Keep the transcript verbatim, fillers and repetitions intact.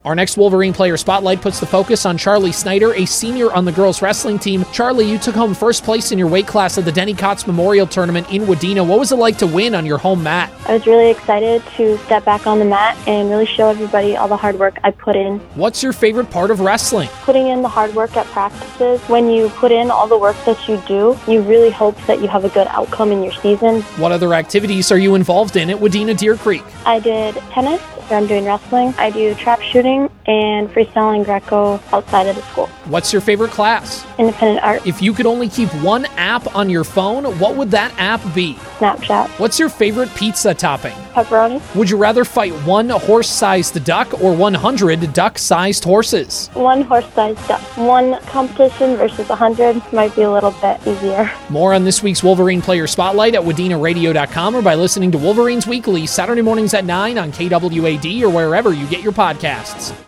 Our next Wolverine Player Spotlight puts the focus on Charlie Snyder, a senior on the girls wrestling team. Charlie, you took home first place in your weight class at the Denny Kotz Memorial Tournament in Wadena. What was it like to win on your home mat? I was really excited to step back on the mat and really show everybody all the hard work I put in. What's your favorite part of wrestling? Putting in the hard work at practices. When you put in all the work that you do, you really hope that you have a good outcome in your season. What other activities are you involved in at Wadena Deer Creek? I did tennis. I'm doing wrestling. I do trap shooting and freestyle and Greco outside of the school. What's your favorite class? Independent art. If you could only keep one app on your phone, what would that app be? Snapchat. What's your favorite pizza topping? Pepperoni. Would you rather fight one horse-sized duck or one hundred duck-sized horses? One horse-sized duck. One competition versus one hundred might be a little bit easier. More on this week's Wolverine Player Spotlight at wadena radio dot com or by listening to Wolverines Weekly Saturday mornings at nine on K W A D or wherever you get your podcasts.